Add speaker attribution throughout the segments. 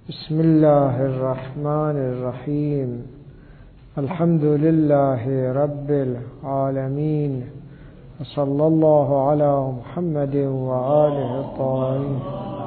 Speaker 1: بسم الله الرحمن الرحيم. الحمد لله رب العالمين، وصلى الله على محمد وآله الطاهرين.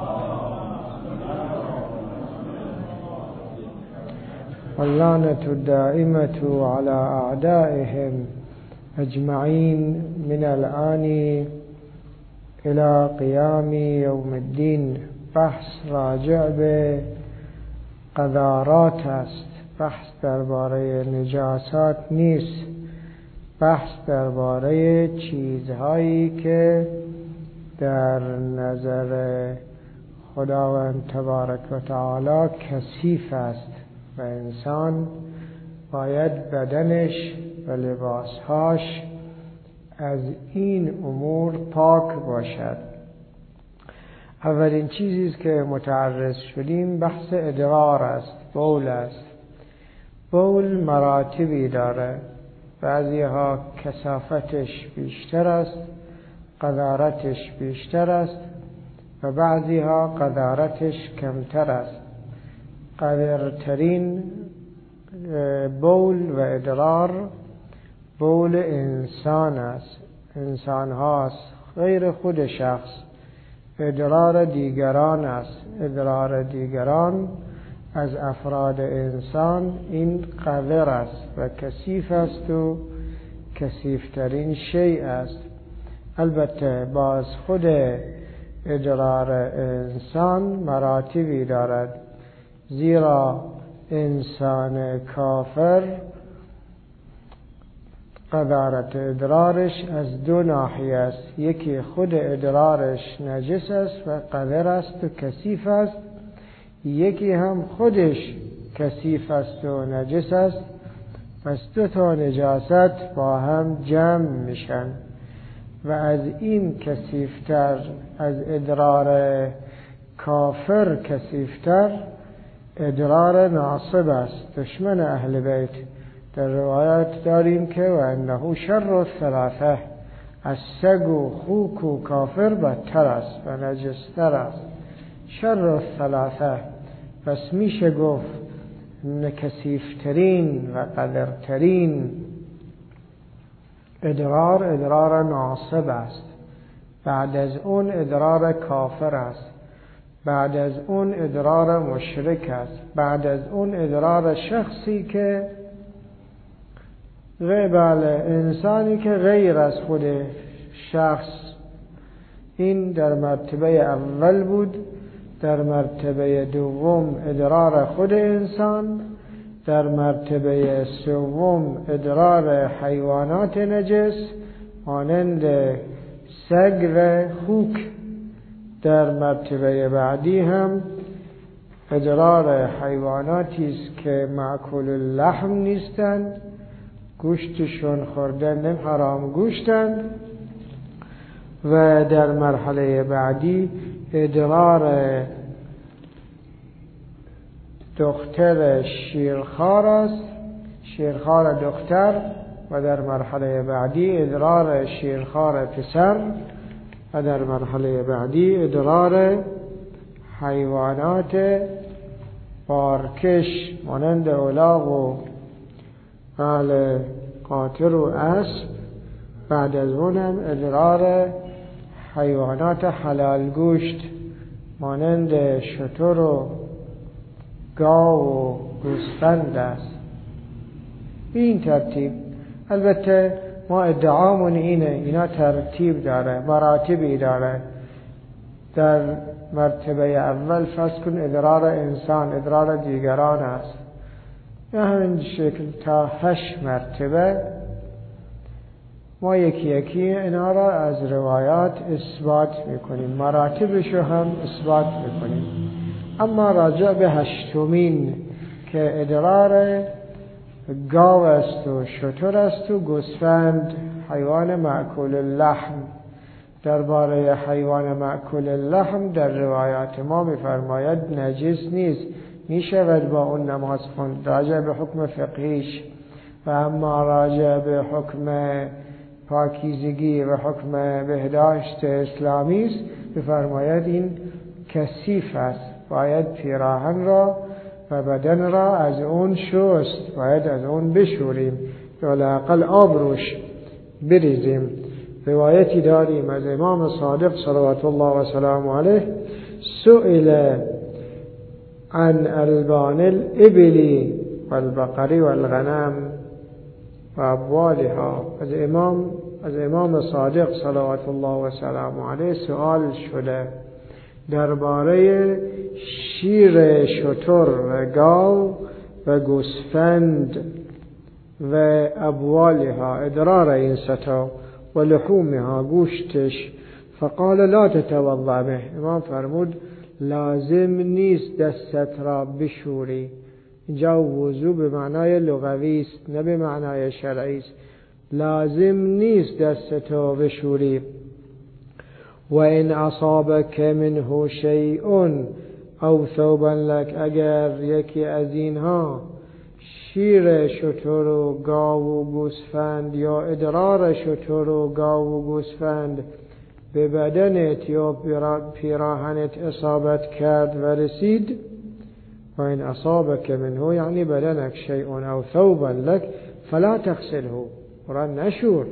Speaker 1: واللعنة الدائمة على أعدائهم أجمعين من الآن إلى قيام يوم الدين. بحث راجع به قذارات است، بحث درباره نجاسات نیست، بحث درباره چیزهایی که در نظر خداوند تبارک و تعالی کثیف است و انسان باید بدنش و لباسهاش از این امور پاک باشد. اولین چیزی که متعرض شدیم بحث ادرار است، بول است. بول مراتبی داره، بعضی ها کثافتش بیشتر است، قذارتش بیشتر است و بعضی ها قذارتش کمتر است. قذرترین بول و ادرار بول انسان است، انسان هاست، غیر خود شخص. ادرار دیگران است، ادرار دیگران از افراد انسان. این قذر است و کثیف است و کثیفترین شیء است. البته باز خود ادرار انسان مراتبی دارد، زیرا انسان کافر قذارت ادرارش از دو ناحیه است. یکی خود ادرارش نجس است و قذر است و کثیف است، یکی هم خودش کثیف است و نجس است. پس دو تا نجاست با هم جمع میشن و از این کثیفتر، از ادرار کافر کثیفتر ادرار ناصب است، دشمن اهل بیت. در روایات داریم که و انه شر الثلاثه، از سگ و خوک و کافر بدتر است و نجستر است. شر الثلاثه، پس میشه گفت کثیفترین و قذرترین ادرار ناصب است. بعد از اون ادرار کافر است، بعد از اون ادرار مشرک است، بعد از اون ادرار شخصی که انسانی که غیر از خود شخص. این در مرتبه اول بود. در مرتبه دوم ادرار خود انسان، در مرتبه سوم ادرار حیوانات نجس مانند سگ و خوک، در مرتبه بعدی هم ادرار حیواناتی است که مأکول اللحم نیستند، گوشتشون خوردن حرام گوشتند. و در مرحله بعدی ادرار دختر شیرخوار است، شیرخوار دختر. و در مرحله بعدی ادرار شیرخوار پسر. و در مرحله بعدی ادرار حیوانات بارکش مانند الاغ و قاطر و اسب. بعد از اونم ادرار حیوانات حلال گوشت مانند شتر و گاو و گوسفند است. این ترتیب. البته ما ادعامون اینا ترتیب داره، مراتبی داره. در مرتبه اول فرض کن ادرار انسان، ادرار دیگران است. یا همین شکل تا 8 مرتبه. ما یکی یکی اینا را از روایات اثبات میکنیم، مراتبشو هم اثبات میکنیم. اما راجع به 8مین که ادرار گاو است و شتر است و گوسفند، حیوان مأکول اللحم. درباره حیوان مأکول اللحم در روایات ما میفرماید نجس نیست، میشود با اون نماز خوند، راجع به حکم فقهیش. و اما راجع به حکم پاکیزگی و حکم بهداشت اسلامی است، بفرماید این کثیف است، باید پیراهن را و بدن را از اون شست، باید از اون بشوریم یا لااقل آب روش بریزیم. روایتی داریم از امام صادق صلوات الله و سلامه علیه سئل عن البان الابل والبقر والغنم و ابوالها. از امام صادق صلوات الله و سلامه علیه سؤال شده درباره شیر شتر و گاو و گوسفند و ابوالها، ادرار این ستا، و لحومها، گوشتش. فقال لا تتوضأ به. امام فرمود لازم نیست دستت را بشوری. اینجا وضو به معنای لغوی است نه به معنای شرعی است. لازم نیست دستتو بشوری. و ان اصابك منه شیء او ثوبا لك، اگر یکی از اینها شیر شتر و گاو و گوسفند یا ادرار شتر و گاو و گوسفند به بدنت یا پیراهنت اصابت کرد و رسید، و این اصابك منه یعنی بدنک شیء او ثوبا لك فلا تغسله، را نشور،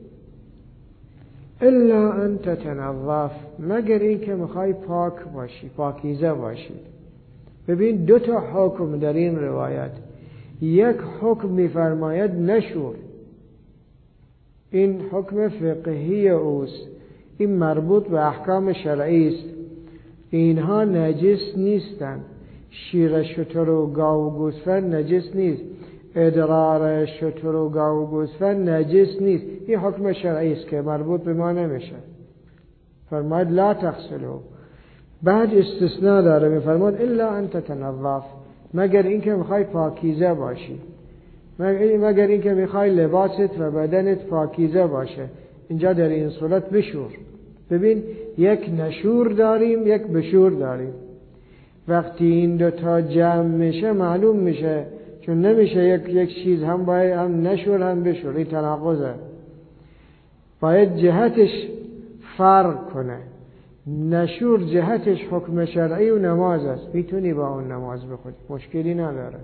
Speaker 1: الا ان تتنظف، مگر این که میخوای پاک باشی، پاکیزه باشی. ببین دو تا حکم در این روایت. یک حکم میفرماید نشور، این حکم فقهی اوست، این مربوط به احکام شرعی است. اینها نجس نیستند. شیر شتر و گاو و گوسفند نجس نیست، ادرار شتر و گاو و گوسفند نجس نیست. این حکم شرعی است که مربوط به ما نمیشه. فرماید لا تغسلوا. بعد استثناء داره، میفرماید الا ان تتنظف، مگر اینکه میخوای پاکیزه باشی، مگر اینکه میخوای لباست و بدنت پاکیزه باشه، اینجا در این صورت بشور. ببین یک نشور داریم، یک بشور داریم. وقتی این دوتا جمع میشه معلوم میشه، چون نمیشه یک چیز هم باید هم نشور هم بشور، این تناقضه. باید جهتش فرق کنه. نشور جهتش حکم شرعی و نماز است، میتونی با اون نماز بخونی، مشکلی نداره.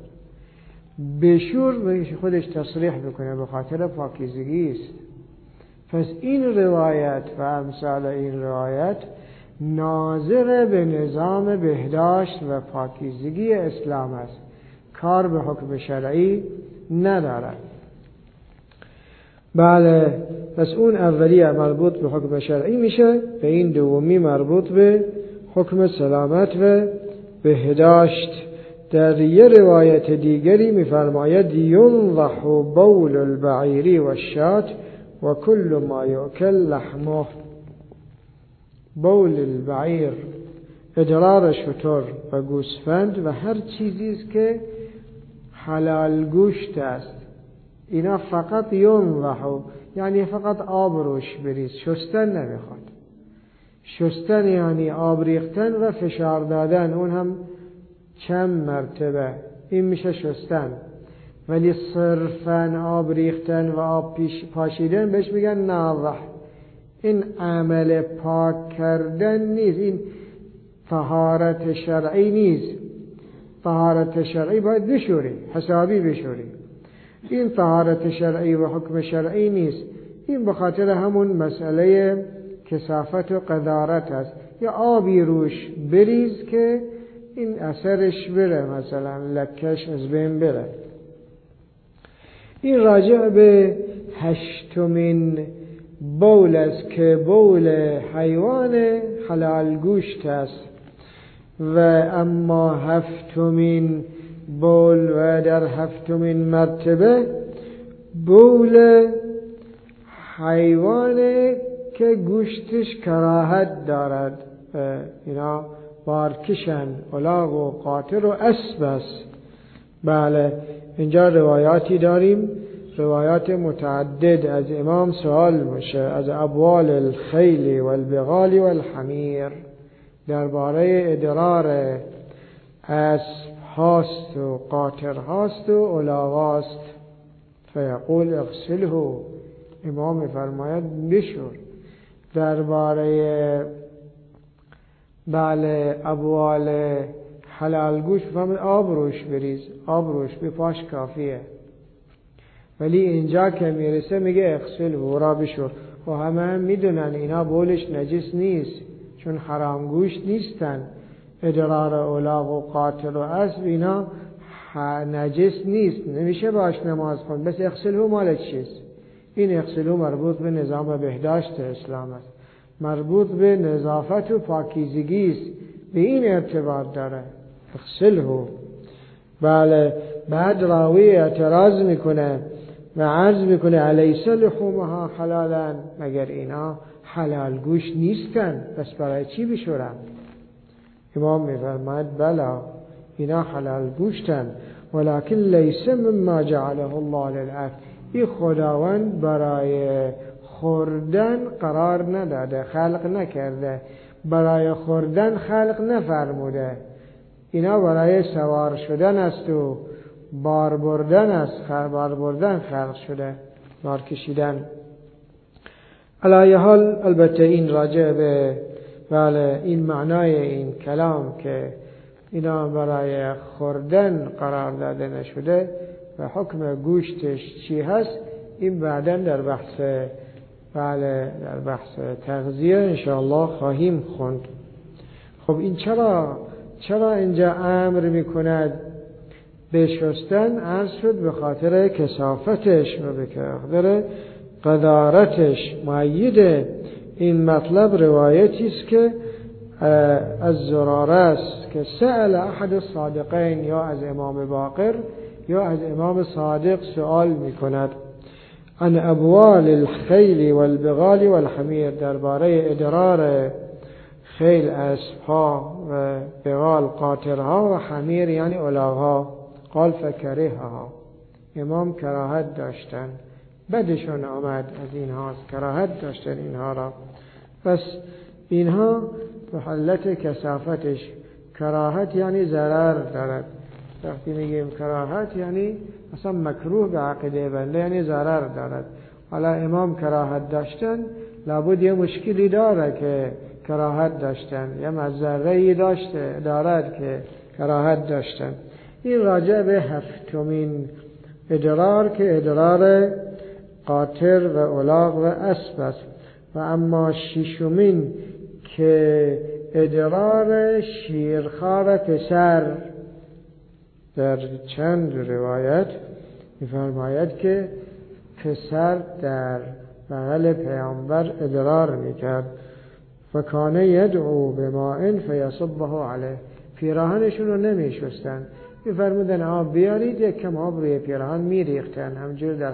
Speaker 1: بشور خودش تصریح بکنه به خاطر پاکیزگی است. پس این روایت و امثال این روایت ناظر به نظام بهداشت و پاکیزگی اسلام است، کار به حکم شرعی ندارد. بله، پس اون اولی مربوط به حکم شرعی میشه و این دومی مربوط به حکم سلامت و بهداشت. در یه روایت دیگری میفرماید ینضح بول البعیر و الشاة و کل ما یؤکل لحمه. بول البعیر، ادرار شتر و گوسفند و هر چیزی است که حلال گوشت است، اینا فقط ینضح یعنی فقط آب روش بریز، شستن نمیخواد. شستن یعنی آب ریختن و فشار دادن، اون هم چند مرتبه، این میشه شستن. ولی صرفاً آب ریختن و آب پاشیدن بهش میگن ناضح. این عمل پاک کردن نیست، این طهارت شرعی نیست. طهارت شرعی باید بشوری، حسابی بشوری. این طهارت شرعی و حکم شرعی نیست. این به خاطر همون مسئله کثافت و قذارت است. یا آبی روش بریز که این اثرش بره، مثلا لکش از بین بره. این راجع به هشتمین بول است که بول حیوان حلال گوشت است. و اما هفتمین بول و در هفتمین مرتبه بول حیوان که گوشتش کراهت دارد، اینا بارکشن، الاغ و قاطر و اسب است. بله، اینجا روایاتی داریم، روایات متعدد. از امام سوال میشه از ابوال الخیل والبغال والحمیر، درباره ادرار اسب هاست و قاطر هاست و الاغ هاست. فیقول اغسله، امام فرماید بشور. درباره بله ابوال حلال گوشت فهمید آب روش بریز، آب روش بپاش کافیه. ولی اینجا که میرسه میگه اغسل و را بشور. و همه هم میدونن اینا بولش نجس نیست، چون حرام گوشت نیستن. ادرار اولاغ و قاطر و اسب اینا نجس نیست، نمیشه باش نماز خوند. بس اغسله مال چیست؟ این اغسله مربوط به نظام بهداشت اسلام است، مربوط به نظافت و پاکیزگی است، به این ارتباط داره. اغسله. بله. بعد راوی اعتراض میکنه و عرض میکنه الیس لحومها حلالا، مگر اینا حلال گوشت نیستن، پس برای چی بشورن؟ امام میفرماید بلا، اینا حلال گوشتن، ولکن لیس مما جعله الله للأکل. این خداوند برای خوردن قرار نداده، خلق نکرده، برای خوردن خلق نفرموده. اینا برای سوار شدن است و بار بردن است، بار بردن خلق شده، بار کشیدن. علی حال البته این راجع به بله این معنای این کلام که اینا برای خوردن قرار داده نشده و حکم گوشتش چی هست، این بعداً در بحث بله در بحث تغذیه انشاءالله خواهیم خوند. خب این چرا اینجا امر میکند به شستن؟ عرض شد به خاطر کثافتش و به خاطر قدارتش. مؤید این مطلب روایتی است که از زراره است که سأل احد الصادقین، یا از امام باقر یا از امام صادق سوال میکند، عن ابوال الخیل والبغال والحمیر، درباره ادرار خیل اسبها و بغال قاطرها و حمیر یعنی الاغها. قال فکرهها، امام کراهت داشتن، بدشون آمد از اینها، کراهت داشتن اینها را. پس اینها به حالت کثافتش، کراهت یعنی ضرر دارد. وقتی میگیم کراهت یعنی اصلا مکروه به عقیده بنده، یعنی ضرر دارد. حالا امام کراهت داشتن، لابد یه مشکلی داره که کراهت داشتن، یه مضره‌ای دارد که کراهت داشتن. این راجع به هفتمین ادرار که ادرار قاطر و الاغ و اسب است. و اما ششمین که ادرار شیرخوار پسر، در چند روایت می‌فرماید که پسر در بغل پیامبر ادرار میکرد و کان یدعو بماء فیصبه علیه، پیراهنشون رو نمیشستن، میفرمودن آب بیارید، یک کم آب روی پیراهن میریختن، همجور در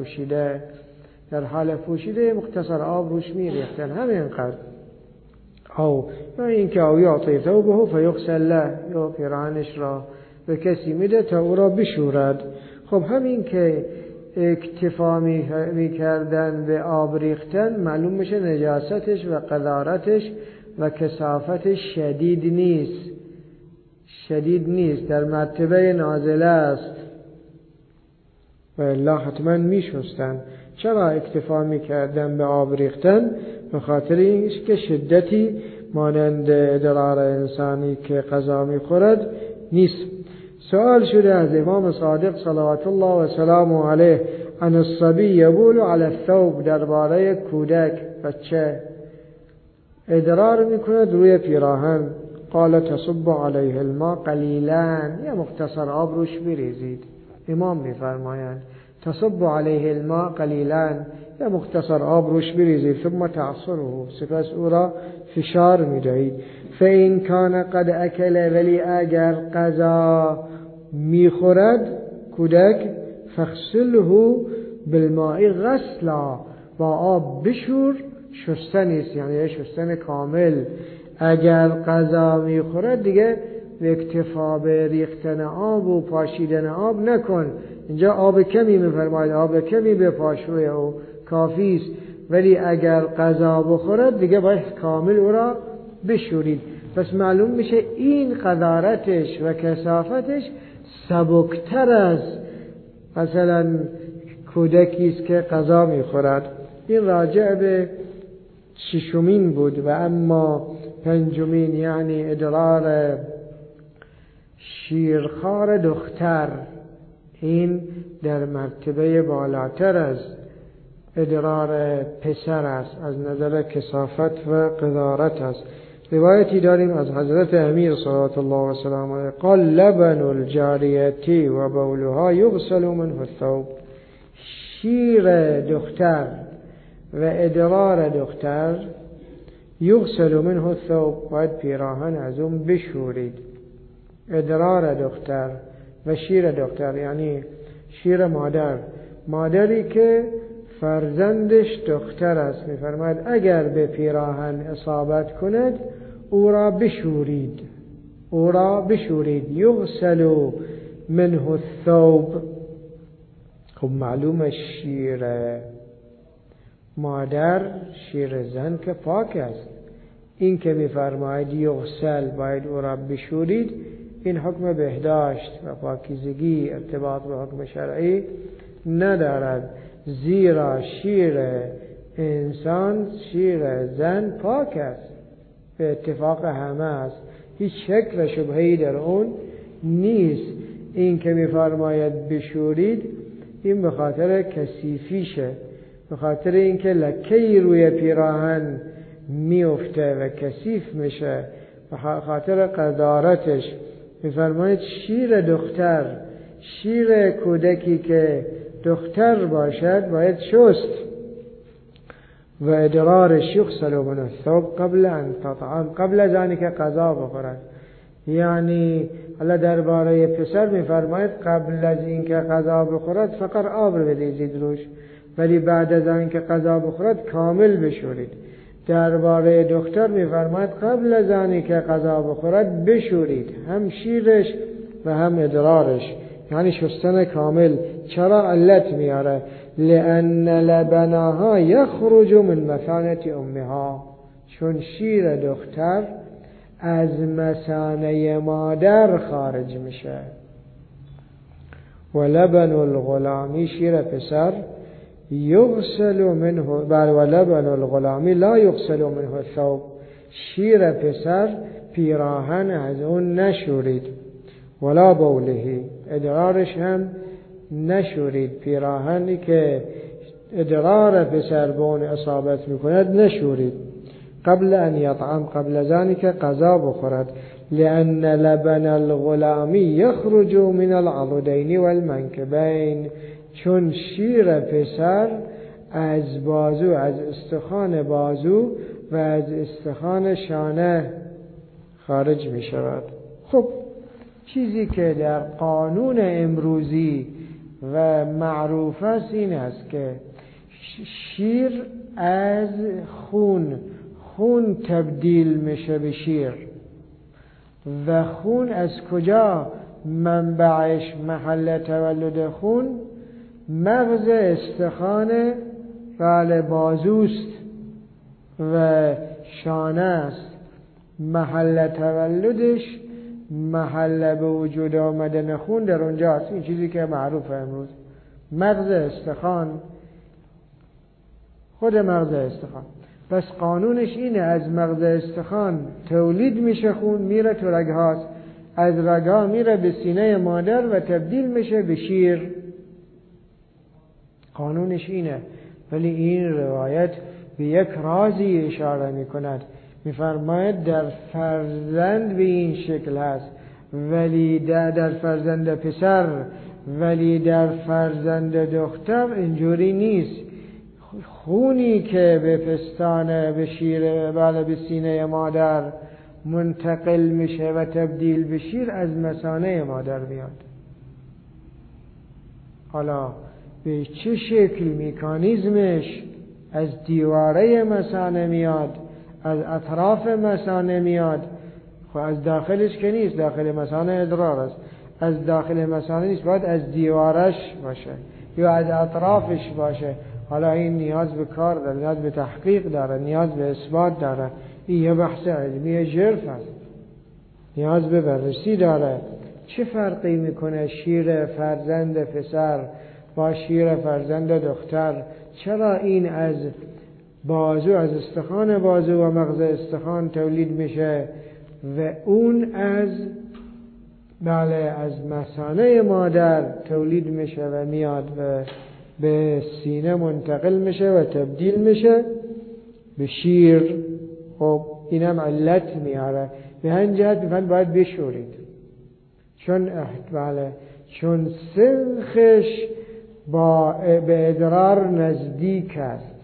Speaker 1: حال پوشیده مختصر آب روش میریختن، همینقدر. او یا اینکه او یعطی ثوبه فیغسل له، یا پیراهنش را به کسی میده تا او را بشورد. خب همین که اکتفا میکردن به آب ریختن، معلوم میشه نجاستش و قذارتش و کثافتش شدید نیست، در مرتبه نازله است و الا حتما میشستن. چرا اکتفا میکردن به آب ریختن؟ به خاطر اینکه که شدتی مانند ادرار انسانی که غذا میخورد نیست. سوال شده از امام صادق صلوات الله و سلامه علیه عن الصبی یبول علی الثوب، درباره کودک بچه ادرار میکند روی پیراهن. قال تصب علیه الماء قلیلا، یا مختصر آب روش بریزید. امام میفرمایند تصب علیه الماء قلیلا، یا مختصر آب روش بریزید. ثم تعصره، سپس او را فشار میدهید. فإن کان قد اکل، ولی اگر غذا میخورد کودک، فاغسله بالماء غسلا، با آب بشور، شستن نیست، یعنی شستن کامل. اگر غذا میخورد دیگه به اکتفا به ریختن آب و پاشیدن آب نکن. اینجا آب کمی میفرماید، آب کمی به پاشوی او کافی است. ولی اگر غذا بخورد دیگه باید کامل او را بشورید. پس معلوم میشه این قذارتش و کثافتش سبکتر از مثلا کودکی است که غذا میخورد. این راجع به ششمین بود. و اما پنجمین یعنی ادرار شیرخوار دختر این در مرتبه بالاتر از ادرار پسر است، از نظر کثافت و قدارت است. روایتی داریم از حضرت امیر صلوات الله و سلامه علیه قال لبن الجاریتی و بولها یغسل منه الثوب. شیر دختر و ادرار دختر یغسل منه الثوب، باید پیراهن از اون بشورید. ادرار دختر و شیر دختر یعنی شیر مادری که فرزندش دختر است، می‌فرماید اگر به پیراهن اصابت کند او را بشورید. یغسل منه الثوب. خب معلومه شیر مادر، شیر زن که پاک است. این که می‌فرماید یغسل، باید او را بشورید، این حکم بهداشت و پاکیزگی ارتباط به حکم شرعی ندارد، زیرا شیر انسان، شیر زن پاک است، به اتفاق همه است، هیچ شک و شبهه‌ای در اون نیست. این که می‌فرماید بشورید، این به خاطر کثیفیشه، به خاطر اینکه لکه‌ای روی پیراهن میفته و کثیف میشه، به خاطر قدارتش. می‌فرماید شیر دختر، شیر کودکی که دختر باشد باید شست. و ادرارش یغسل من الثوب قبل ان تطعم، قبل از آنی که غذا بخورد. یعنی حالا درباره پسر می‌فرماید قبل از اینکه غذا بخورد فقط آب رو بریزید روش، ولی بعد از اینکه غذا بخورد کامل بشورید. درباره دختر می‌فرماید قبل از آنی که غذا بخورد بشورید، هم شیرش و هم ادرارش، یعنی شستن کامل. چرا؟ علت میاره لأن لبنها یخرج من مثانه امها، چون شیر دختر از مثانه مادر خارج میشه. و لبن الغلامی، شیر پسر، یغسل منه، و لبن الغلامی لا یغسل منه الثوب، شیر پسر پیراهن از اون نشورید. ولا بولهی، ادرارش هم نشورید، پیراهنی که ادرار پسر به اون اصابت میکند نشورید. قبل ان یطعم، قبل از آنی که غذا بخورد. لأن لبن الغلامی یخرج من العضدین والمنکبین، چون شیر پسر از بازو، از استخوان بازو و از استخوان شانه خارج می شود. خب چیزی که در قانون امروزی و معروف است این است که شیر از خون تبدیل میشه به شیر. و خون از کجا منبعش، محل تولد خون مغز استخوان بازوست و شانه است. محل تولدش، محل به وجود آمدن خون در اونجاست. این چیزی که معروفه امروز. مغز استخوان، خود مغز استخوان. پس قانونش اینه، از مغز استخوان تولید میشه خون، میره تو رگهاست، از رگها میره به سینه مادر و تبدیل میشه به شیر. قانونش اینه. ولی این روایت به یک رازی اشاره میکند، میفرماید در فرزند به این شکل هست، ولی در فرزند پسر، ولی در فرزند دختر اینجوری نیست. خونی که به پستان، به شیر، به سینه مادر منتقل میشه و تبدیل به شیر از مثانه مادر میاد. حالا به چه شکل مکانیزمش؟ از دیواره مثانه میاد، از اطراف مثانه میاد. خب از داخلش که نیست، داخل مثانه ادرار است، از داخل مثانه نیست، باید از دیوارش باشه یا از اطرافش باشه. حالا این نیاز به کار داره، نیاز به تحقیق داره، نیاز به اثبات داره. این یه بحث علمی ژرف است، نیاز به بررسی داره. چه فرقی میکنه شیر فرزند پسر با شیر فرزند دختر؟ چرا این از بازو، از استخوان بازو و مغز استخوان تولید میشه و اون از بله از مثانه مادر تولید میشه و میاد و به سینه منتقل میشه و تبدیل میشه به شیر. خب اینم علت میاره. به همین جهت میفرماید باید بشورید، چون سنخش به ادرار نزدیک است،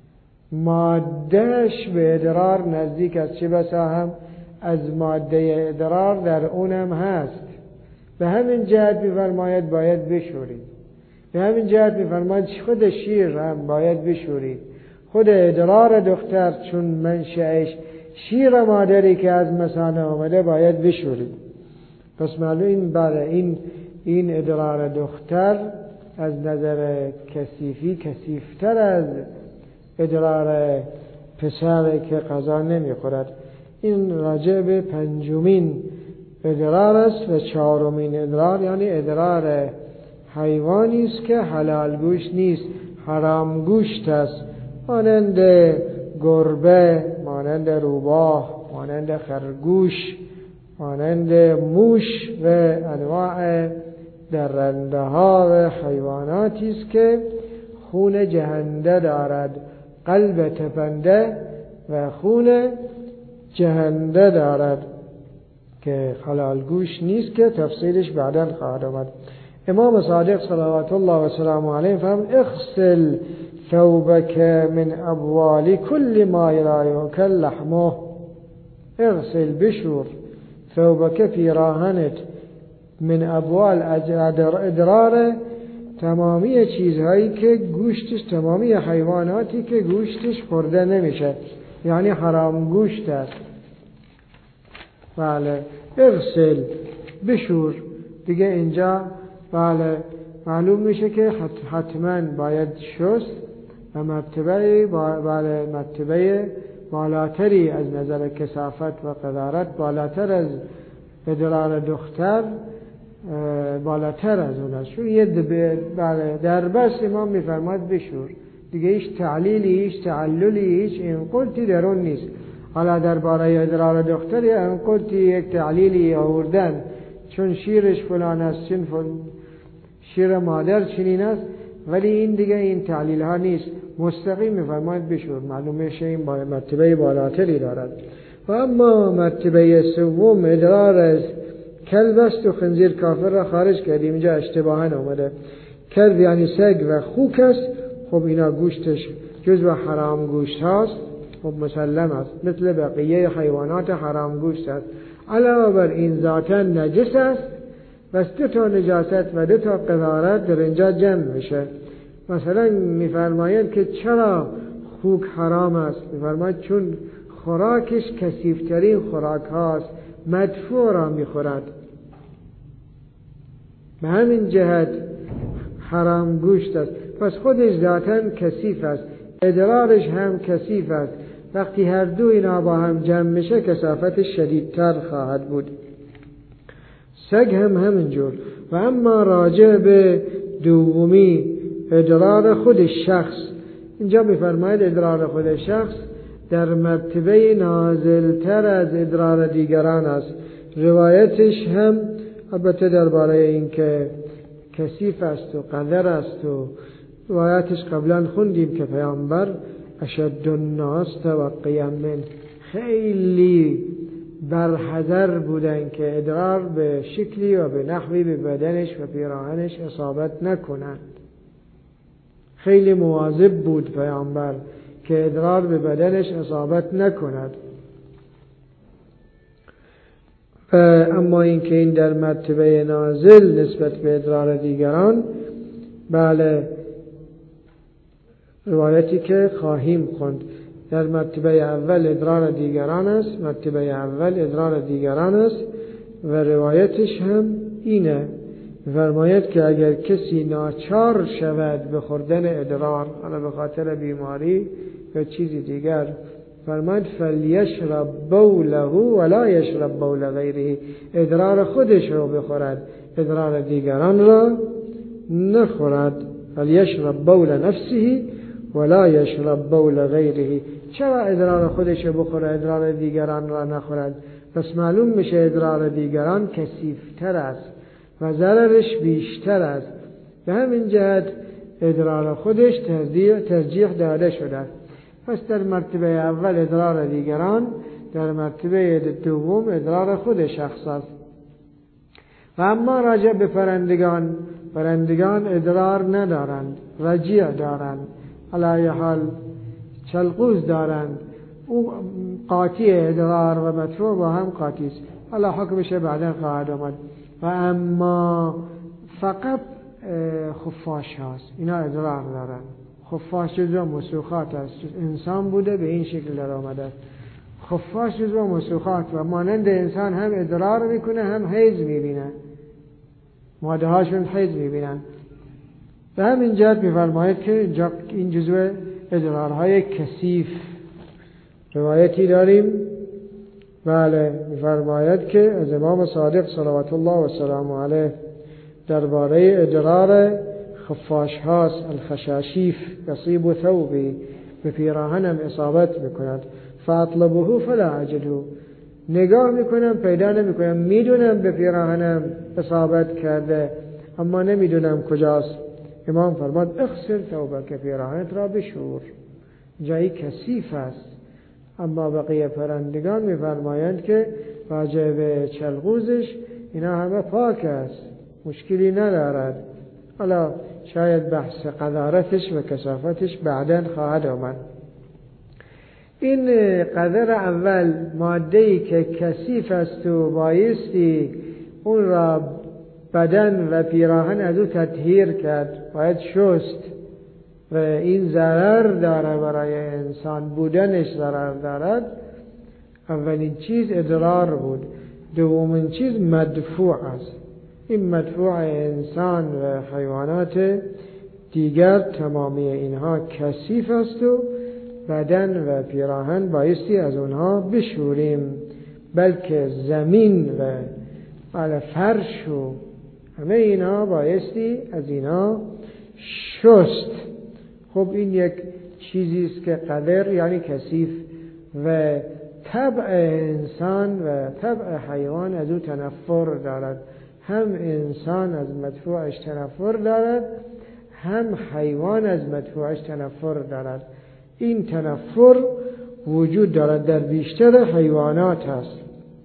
Speaker 1: مادهش به ادرار نزدیک است، چه بسا هم از ماده ادرار در اونم هست. به همین جهت میفرماید باید بشورید. به همین جهت میفرماید خود شیر هم باید بشورید. خود ادرار دختر چون منشأش شیر مادری که از مثانه آمده باید بشورید. پس معلوم این ادرار دختر از نظر کثیفی کثیفتر از ادرار پسر که غذا نمیخورد. این راجع به پنجمین ادرار است. و چهارمین ادرار یعنی ادرار حیوانی است که حلال گوشت نیست، حرام گوشت است، مانند گربه، مانند روباه، مانند خرگوش، مانند موش و انواع درنده ها و حیواناتی است که خون جهنده دارد، قلب تپنده و خون جهنده دارد که حلال گوشت نیست که تفصیلش بعداً خواهد آمد. امام صادق صلوات الله و سلامه علیه فرمود اغسل ثوبك من ابوال كل ما لا يؤكل لحمه. اغسل بشور ثوبك پیراهنت من ابوال ادرار تمامی چیزهایی که گوشتش، تمامی حیواناتی که گوشتش خورده نمیشه، یعنی حرام گوشت است. بله اغسل بشور دیگه. اینجا بله معلوم میشه که حتما باید شست و مرتبه بالاتری از نظر کثافت و قذارت بالاتر از ادرار دختر بالاتر از اون است. چون در بس امام میفرماد بشور دیگه، هیچ تعلیلی، هیچ تعللی، هیچ انقلتی در اون نیست. حالا درباره ادرار دختر یا انقلتی یک تعلیلی آوردن چون شیرش فلان است، چون شیر مادر چنین است، ولی این دیگه این تعلیل ها نیست، مستقیم میفرماید بشور. معلومه این مرتبه بالاتری دارد. و اما مرتبه سوم ادرار از کلب است و خنزیر کافر را خارج کردیم. اینجا اشتباهاً آمده. کلب یعنی سگ و خوک است. خب اینا گوشتش جزو حرام گوشت هاست، خب مسلم است، مثل بقیه حیوانات حرام گوشت است. علاوه بر این ذاتاً نجس است و 2 تا نجاست و 2 تا قذارت در اینجا جمع میشه. مثلا میفرماید که چرا خوک حرام است؟ میفرماید چون خوراکش کثیفترین خوراک هاست، مدفوع را میخورد، به همین جهت حرام گوشت است. پس خودش ذاتاً کثیف است، ادرارش هم کثیف است. وقتی هر دو اینا با هم جمع میشه کثافتش شدیدتر خواهد بود. سگ هم همینجور. و اما راجع به دومی ادرار خود شخص، اینجا میفرماید ادرار خود شخص در مرتبه نازلتر از ادرار دیگران است. روایتش هم البته درباره این که کثیف است و قذر است و روایتش قبلا خوندیم که پیامبر اشد الناس توقیا من، خیلی برحذر بودن که ادرار به شکلی و به نحوی به بدنش و پیراهنش اصابت نکنند. خیلی مواظب بود پیامبر که ادرار به بدنش اصابت نکند. اما این که این در مرتبه نازل نسبت به ادرار دیگران، بله روایتی که خواهیم خوند در مرتبه اول ادرار دیگران است، مرتبه اول ادرار دیگران است و روایتش هم اینه. فرماید که اگر کسی ناچار شود به خوردن ادرار، حالا به خاطر بیماری یا چیزی دیگر، فرماید فلیشرب بوله ولا یشرب بول غیره، ادرار خودش رو بخورد، ادرار دیگران را نخورد. فلیشرب بول نفسه ولا یشرب بول غیره. چرا ادرار خودش رو بخورد، ادرار دیگران را نخورد؟ پس معلوم میشه ادرار دیگران کثیفتر است و ضررش بیشتر است. به همین جهت ادرار خودش ترجیح داده شده. پس در مرتبه اول ادرار دیگران، در مرتبه دوم ادرار خود شخص است. و اما راجع به پرندگان ادرار ندارند، رجیع دارند، علی حال چلقوز دارند. او قاطی ادرار و مدفوع با هم قاطی است. حالا حکمش بعدا خواهد آمد. و اما فقط خفاش هاست، اینا ادرار دارند. خفاش جزو مسوخات است، انسان بوده به این شکل در آمده است. خفاش جزو مسوخات و مانند انسان هم ادرار میکنه هم حیض میبینه، ماده هاشون حیض میبینن. به همین جهت میفرماید که این جزو ادرارهای کثیف. روایتی داریم بله میفرماید که از امام صادق صلوات الله و سلامه علیه درباره ادرار خفاش هاست: الخشاشیف یصیب ثوبی، به پیراهنم اصابت میکند، فاطلبه فلا اجده، نگاه میکنم پیدا نمیکنم، میدونم به پیراهنم اصابت کرده اما نمیدونم کجاست. امام فرماد اغسل ثوبک، پیراهنت را بشور، جایی کثیف است. اما بقیه پرندگان میفرمایند که راجع به چلغوزش اینا همه پاک است، مشکلی ندارد. حالا شاید بحث قذارتش و کثافتش بعداً خواهد آمد. این قذر اول، ماده‌ای که کثیف است و بایستی اون را بدن و پیراهن از او تطهیر کرد، باید شست و این ضرر داره برای انسان، بودنش ضرر دارد. اولین چیز ادرار بود. دومین چیز مدفوع است. این مدفوع انسان و حیوانات دیگر تمامی اینها کثیف است و بدن و پیراهن بایستی از اونها بشوریم، بلکه زمین و فرش و همه اینها بایستی از اینها شست. خب این یک چیزی است که قدر یعنی کثیف و طبع انسان و طبع حیوان از او تنفر دارد. هم انسان از مدفوعش تنفر دارد، هم حیوان از مدفوعش تنفر دارد. این تنفر وجود دارد در بیشتر حیوانات هست.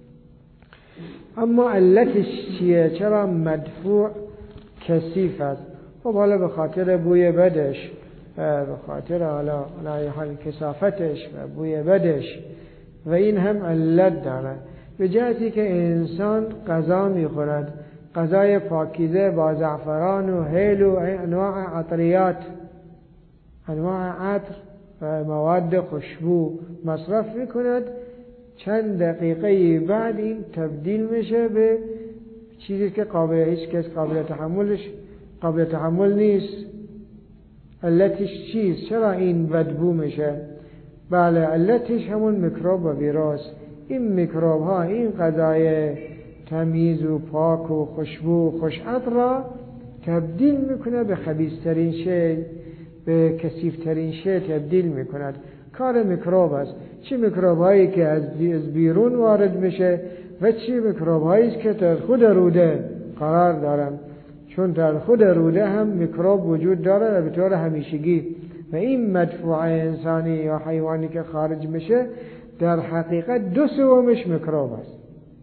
Speaker 1: اما علتش چیه؟ چرا مدفوع کثیف است؟ خب حالا به خاطر بوی بدش، به خاطر حالا کثافتش و بوی بدش، و این هم علت دارد. به جهتی که انسان غذا میخورد، غذای پاکیزه با زعفران و هیل و انواع عطریات، انواع عطر و مواد خوشبو مصرف میکند، چند دقیقه بعد این تبدیل میشه به چیزی که هیچ کس قابل تحمل نیست. علتش چیست؟ چرا این بدبو میشه؟ بله، علتش همون میکروب و ویروس. این میکروب ها این غذای تمیز و پاک و خوشبو و خوشعطر را تبدیل میکنه به خبیث‌ترین شی، به کثیف‌ترین شی تبدیل میکند. کار میکروب است. چه میکروب هایی که از بیرون وارد میشه و چه میکروب هایی که در خود روده قرار دارن. چون در خود روده هم میکروب وجود داره به طور همیشگی، و این مدفوع انسانی یا حیوانی که خارج میشه در حقیقت 2/3 میکروب است.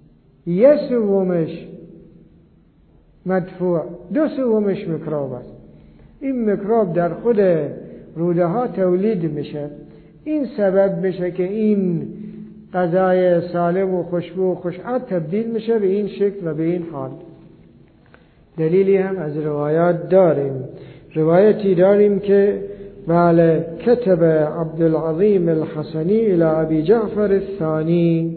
Speaker 1: 1/3 مدفوع، 2/3 میکروب است. این میکروب در خود روده ها تولید میشه. این سبب میشه که این غذای سالم و خوشبو و خوشعطر تبدیل میشه به این شکل و به این حال. دلیلی هم از روایات داریم. روایتی داریم که بله كتب عبدالعظیم الحسنی الى ابی جعفر الثانی.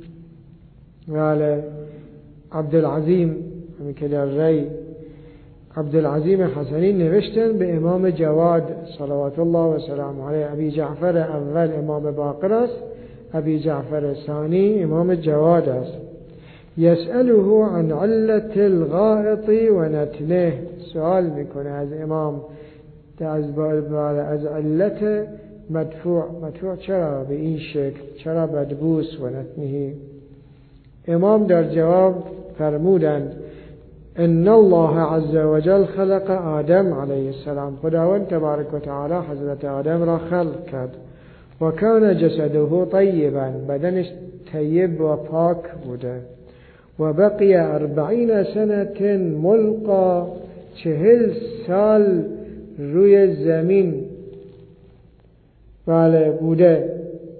Speaker 1: بله عبدالعظیم همین که در ری، عبدالعظیم حسنی نوشتن به امام جواد صلوات الله و سلام علیه. ابی جعفر اول امام باقر است، ابی جعفر ثانی امام جواد است. یسأله عن علت الغائط و نتنه، سوال میکنه از امام از علت مدفوع چرا به این شکل، چرا بدبوس و نتنهی. امام در جواب فرمودند ان الله عز وجل خلق آدم علیه السلام، خداوند تبارک و تعالی حضرت آدم را خلق کرد. و کان جسده طیبا، بدنش طیب و پاک بوده. و بقی 40 سنة ملقا، 40 سال روی زمین بوده.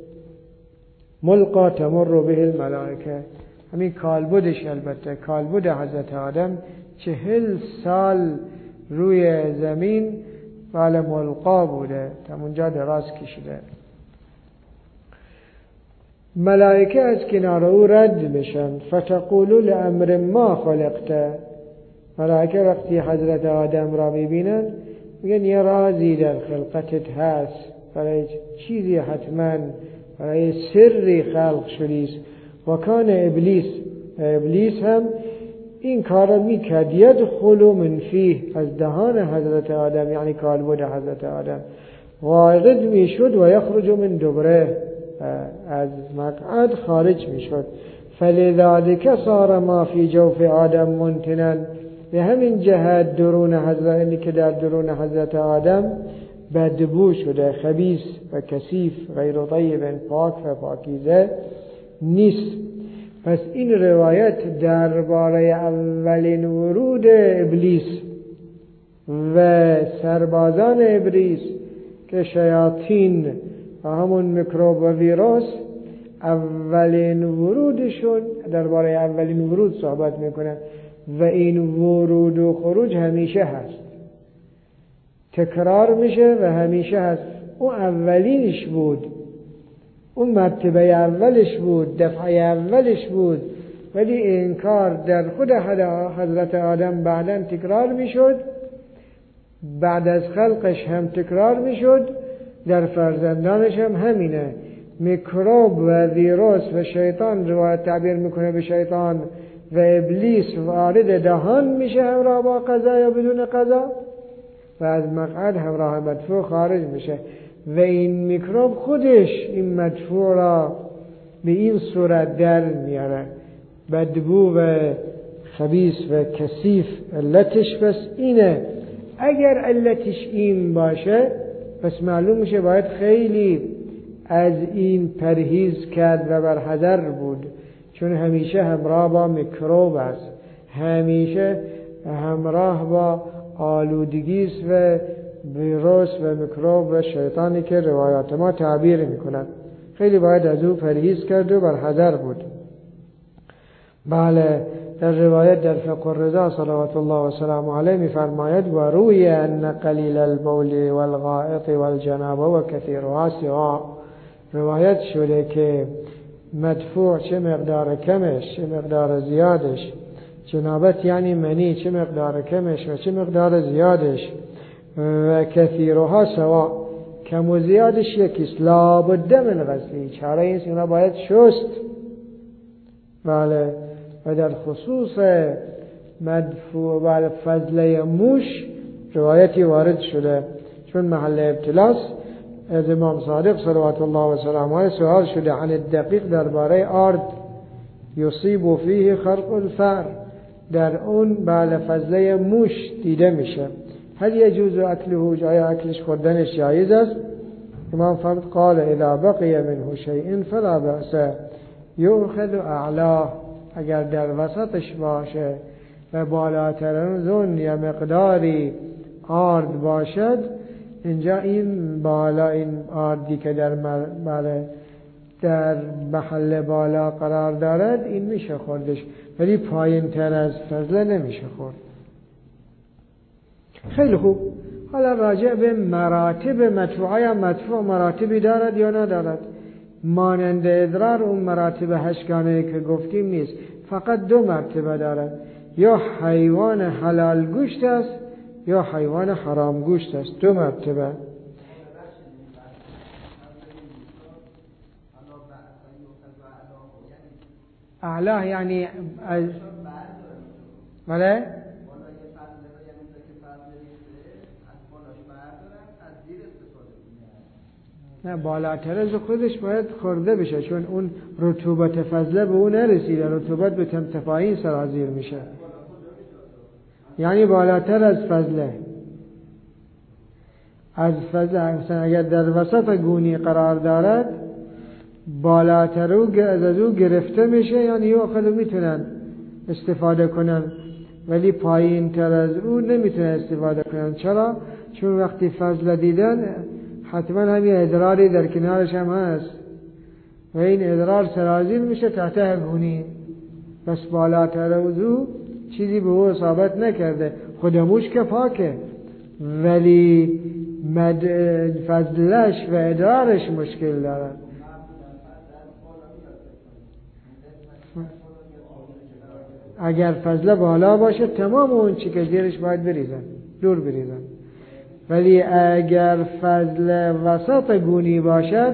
Speaker 1: ملقا تمر به الملائکه، همین کالبدش، البته کالبد حضرت آدم 40 سال روی زمین ملقا بوده، تا اونجا دراز کشیده. ملائکه از کنار او رد میشن. فتقول لامر ما خلقته، ملائکه وقتی حضرت آدم را میبینن میگن یه رازی در خلقتت هست، برای چیزی حتما، برای سری خلق شدیست. و کان ابلیس هم این کار میکرد. یدخل من فیه، از دهان حضرت آدم، یعنی کالبد حضرت آدم وارد میشد. و یخرج من دبره، از مقعد خارج میشد. فلذلك صار ما فی جوف آدم منتنا، به همین جهت درون حضرت، که در درون حضرت آدم بدبو شده، خبیث و کثیف، غیر طیب، پاک و پاکیزه نیست. پس این روایت درباره اولین ورود ابلیس و سربازان ابلیس که شیاطین و همون میکروب و ویروس، اولین ورودشون، درباره اولین ورود صحبت میکنه. و این ورود و خروج همیشه هست، تکرار میشه و همیشه هست. اون اولینش بود، اون مرتبه اولش بود، دفعه اولش بود، ولی این کار در خود حضرت آدم بعداً تکرار میشد، بعد از خلقش هم تکرار میشد، در فرزندانش هم همینه. میکروب و ویروس و شیطان، روایت تعبیر میکنه به شیطان و ابلیس، وارد دهان میشه همراه با قضا یا بدون قضا، و از مقعد همراه مدفوع خارج میشه. و این میکروب خودش این مدفوع را به این صورت در میاره، بدبو و خبیث و کثیف. علتش بس اینه. اگر علتش این باشه، پس معلوم میشه باید خیلی از این پرهیز کرد و برحذر بود، چون همیشه همراه با میکروب است، همیشه همراه با آلودگی و ویروس و میکروب و شیطانی که روایات ما تعبیر میکنند. خیلی باید از او پرهیز کرد و برحذر بود. بله، در روایت در فقه الرضا صلوات الله و سلام علیه میفرماید و روی ان قلیل البول والغائط والجنابه و کثیرها سواء، روایت شده که مدفوع چه مقدار کمش چه مقدار زیادش، جنابت یعنی منی چه مقدار کمش و چه مقدار زیادش، و کثیرها سواء، کم و زیادش یکیست. لا بد من غسلی، چاره این اینا باید شست. بله، و در خصوص مدفوع و فضله موش روایتی وارد شده، چون محل ابتلاس از امام صادق صلوات الله و سلام علیه سوال شده عن الدقیق، درباره آرد، یصیب فیه خرق الفأر، در اون فضله موش دیده میشه. هل یجوز اکله، آیا اکلش خوردنش جایز است؟ امام فرمود قال اذا بقی منه شیء فلا بأس یؤخذ اعلاه، اگر در وسطش باشه و بالاترین یا مقداری آرد باشد، اینجا این بالا، این آردی که در محل بالا قرار دارد، این میشه خوردش، ولی پایین تر از فضله نمیشه خورد. خیلی خوب. حالا راجع به مراتب مدفوع، یا مدفوع مراتبی دارد یا ندارد؟ مانند ادرار اون مراتب 8 گانه که گفتیم نیست، فقط 2 مرتبه دارد. یا حیوان حلال گوشت است یا حیوان حرام گوشت است، 2 مرتبه. اعلاه یعنی بله؟ نه، بالاتر از خودش باید خورده بشه، چون اون رطوبت فضله به اون نرسیده، رطوبت به سمت پایین سرازیر میشه، یعنی بالاتر از فضله. از فضله مثلا اگر در وسط گونی قرار دارد، بالاتر از او گرفته میشه، یعنی یاخذ میتونن استفاده کنن، ولی پایین تر از او نمیتونن استفاده کنن. چرا؟ چون وقتی فضله دیدن حتما همین ادراری در کنارش هم هست و این ادرار سرازیر میشه تحت گونی، بس بالاتر از او چیزی به او اصابت نکرده. خودموش که پاکه، ولی فضلش و ادرارش مشکل دارد. اگر فضله بالا باشه تمام اون چی که زیرش باید بریزن، دور بریزن. ولی اگر فضله وسط گونی باشد،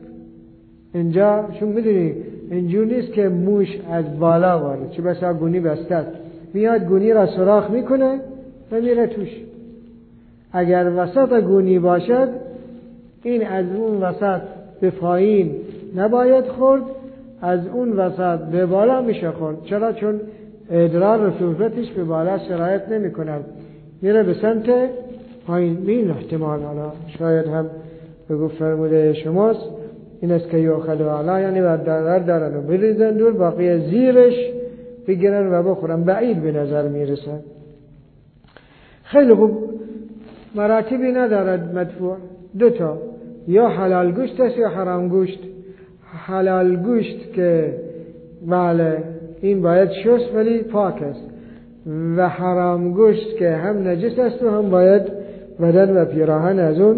Speaker 1: اینجا چون میدونی اینجور نیست که موش از بالا وارد، چه بسا گونی بسته است، میاد گونی را سوراخ میکنه و میره توش. اگر وسط گونی باشد، این از اون وسط به پایین نباید خورد، از اون وسط به بالا میشه خورد. چرا؟ چون ادرار رطوبتش به بالا سرایت نمی کند، میره به سمت پایین. این احتمال حالا شاید هم بگو فرموده شماست این است که یأخذ اعلی، یعنی دارن و بریزن دور، باقی زیرش بگیرن و بخورن. بعید به نظر میرسن. خیلی خوب، مراتبی ندارد مدفوع، دوتا، یا حلال گوشت است یا حرام گوشت. حلال گوشت که بله این باید شست ولی پاک است، و حرام گوشت که هم نجس است و هم باید بدن و پیراهن از اون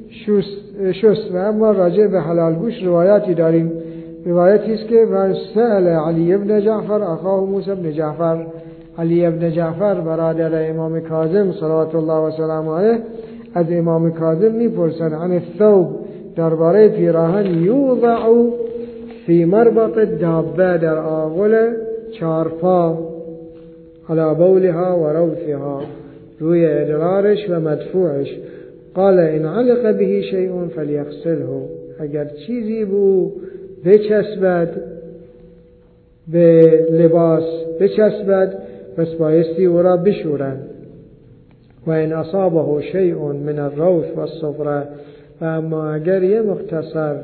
Speaker 1: شست. و اما راجع به حلال گوشت روایاتی داریم. روایتی است که من سأل علی ابن جعفر اخاه موسی ابن جعفر، علی ابن جعفر برادر امام کاظم صلوات الله و سلام علیه از امام کاظم میپرسند عن الثوب، درباره پیراهن، یوضع فی مربط دابه، در آغل چارپا، علی بولها و روثها، روی ادرارش و مدفوعش. قال ان علق به شیء فلیغسله، اگر چیزی به بچسبد، به لباس بچسبد، پس بایستی او را بشورن. و ان اصابه شیء من الروث والصفرة، و اما اگر یه مختصر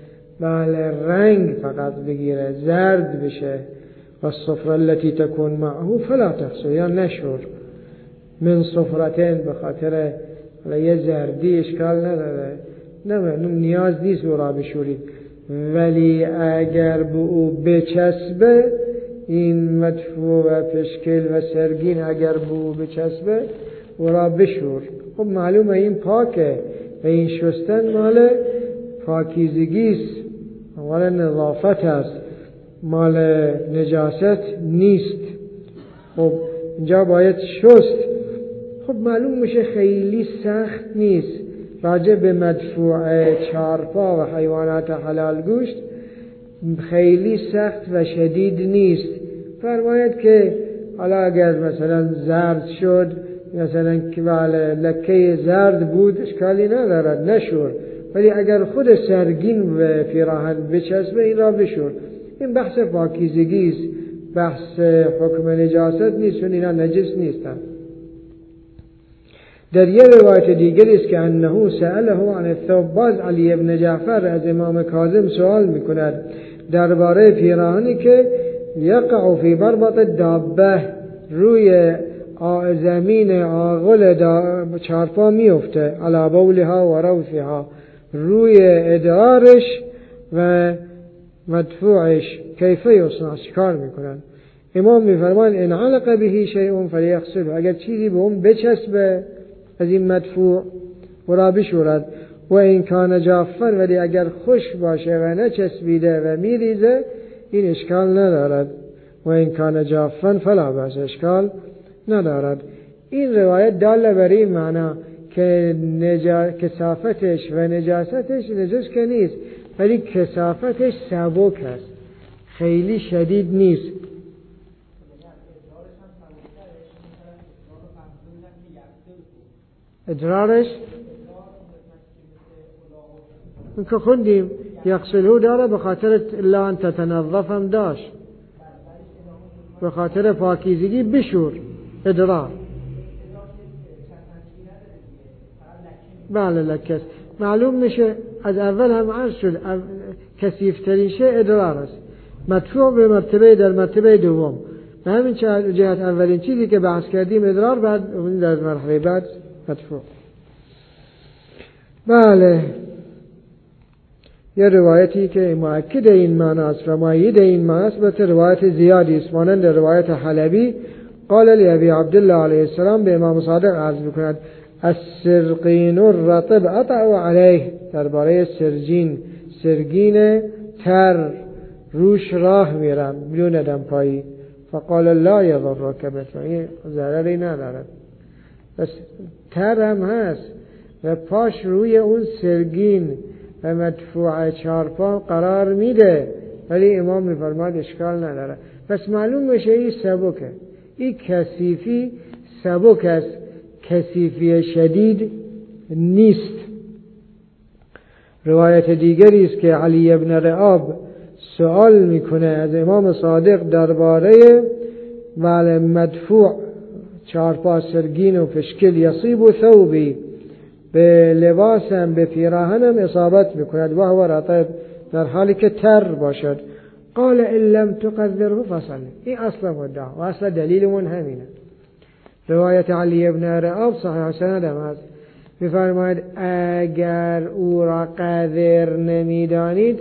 Speaker 1: رنگ فقط بگیره، زرد بشه، والصفرة التي تكون معه فلا تغسل، یا نشور. من صفرتين، به خاطر یه زردی اشکال نداره، نه نیاز نیست او را بشورید. ولی اگر به او بچسبه، این مدفوع و پشکل و سرگین اگر به او بچسبه، او را بشور. خب معلومه این پاکه و این شستن مال پاکیزگیست، مال نظافت است، مال نجاست نیست. خب اینجا باید شست. خب معلوم میشه خیلی سخت نیست. راجع به مدفوع چارپا و حیوانات حلال گوشت خیلی سخت و شدید نیست. فرماید که حالا اگر مثلا زرد شد، مثلا که لکه زرد بود، اشکالی ندارد، نشور. ولی اگر خود سرگین و پیراهن بچسبه، این را بشور. این بحث پاکیزگی است، بحث حکم نجاست نیست، چون اینا نجس نیستند. در یه روایت دیگر است که انه سأله عن الثوب، باز علی ابن جعفر از امام کاظم سوال میکند درباره پیراهنی که یقع فی مربط دابه، روی زمین آغل چارپا میفته، علی بولها و روثها، روی ادرارش و مدفوعش. کیف یصنع، چیکار میکنن؟ امام میفرمان ان علق به شیء فلیغسله، اگر چیزی به اون بچسبه از این مدفوع، او را بشورد. و این کان جافا، ولی اگر خشک باشه و نچسبیده و میریزه، این اشکال ندارد. و این کان جافا فلا باس، اشکال ندارد. این روایت داله بر این معنا که کثافتش و نجاستش نجس که نیست، ولی کثافتش سبک است، خیلی شدید نیست. ادرارش اون که خوندیم یغسله داره به خاطر الا ان تتنظف هم داشت، به خاطر پاکیزگی بشور ادرار. بله لکه معلوم میشه از اول هم عرض شد کثیفترین شی ادرار است، مدفوع به مرتبه در مرتبه دوم. به همین جهت اولین چیزی که بحث کردیم ادرار، بعد در مرحله بعد مدفوع. بله یه روایتی که مؤکد این معناست و مؤید این معناست به روایت زیادی است، مانند روایت حلبی قال لأبي عبدالله علیه السلام به امام صادق عرض میکند السرقین الرطب اطع علیه، درباره سرگین تر روش راه میرم بدون دمپایی. فقال لا یضرک بتوی، ضرری ندارد، بس تر هم هست و پاش روی اون سرگین و مدفوع چارپا قرار میده، ولی امام میفرماد اشکال نداره. پس معلوم میشه این سبکه، این کثیفی سبک است، کثیفی شدید نیست. روایت دیگری است که علی ابن رعاب سوال میکنه از امام صادق درباره مدفوع چارپا سرگین و پشکل، یصیب و ثوبی، به لباسم به پیراهنم اصابت میکند و هو رطب، در حالی که تر باشد. قال ان لم تقدره فصل، این اصلا مدعا و اصلا دلیلمون همینه. روایت علی ابن رعاب صحیح سند هم هست، میفرماید اگر او را قادر نمیدانید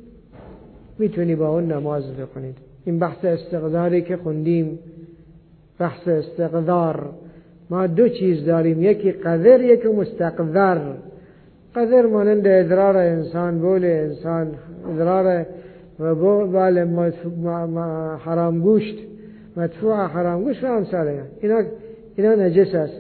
Speaker 1: میتونی با اون نماز بخونید. این بحث استقداری که خوندیم، بحث استقدار، ما دو چیز داریم، یکی قدر یکی مستقدر. قدر مانند ادرار انسان، بول انسان، ادرار و بول حرام گوشت، مدفوع حرام گوشت و امثال اینا نجس است،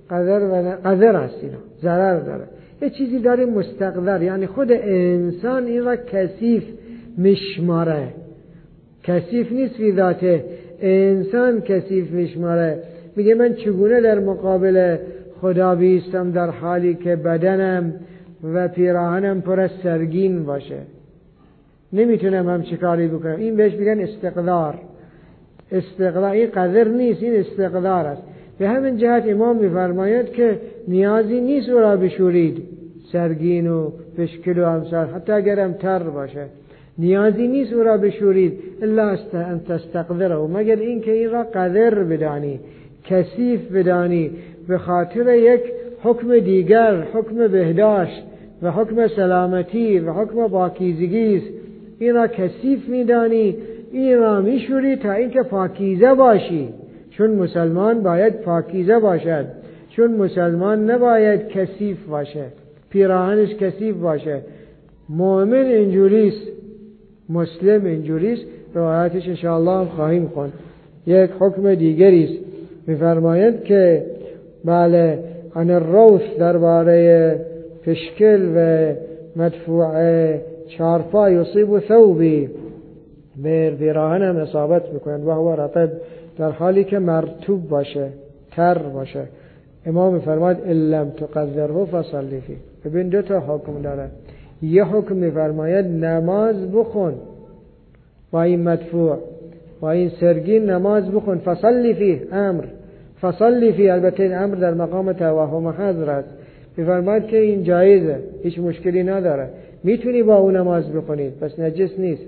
Speaker 1: قدر است، اینا ضرر داره. یه چیزی داریم مستقدر، یعنی خود انسان این را کثیف میشماره، کثیف نیست فی ذاته، انسان کثیف میشماره. میگه من چگونه در مقابل خدا بیستم در حالی که بدنم و پیراهنم پر از سرگین باشه، نمیتونم هم چیکاری بکنم. این بهش میگن استقدار. استقدار این قدر نیست، این استقدار است. به همین جهت امام میفرماید که نیازی نیست او را بشورید، سرگین و پشکل و امثال، حتی اگرم تر باشه نیازی نیست او را بشورید، الا ان تستقدره، مگر این که این را قدر بدانی، کثیف بدانی، به خاطر یک حکم دیگر، حکم بهداشت و حکم سلامتی و حکم پاکیزگی است، این را کثیف میدانی، این را میشوری تا اینکه پاکیزه باشی، چون مسلمان باید پاکیزه باشد، چون مسلمان نباید کثیف باشه، پیراهنش کثیف باشه. مؤمن اینجوریست، مسلم اینجوریست. روایتش انشاءالله خواهیم خوند. یک حکم دیگری است، میفرمایند که بله عن الروث، درباره پشکل و مدفوع چارپا، یصیب ثوبی، به پیراهنم اصابت میکنند و هو رطب، در حالی که مرطوب باشه، تر باشه. امام میفرماید ان لم تقدره فصلی فیه. ببین دو تا حکم داره، یه حکم میفرماید نماز بخون با این مدفوع، با این سرگین نماز بخون، فصلی فیه امر، فصلی فیه البته این امر در مقام توهم حضر است، میفرماید که این جایزه، هیچ مشکلی نداره، میتونی با اون نماز بخونید، پس نجس نیست.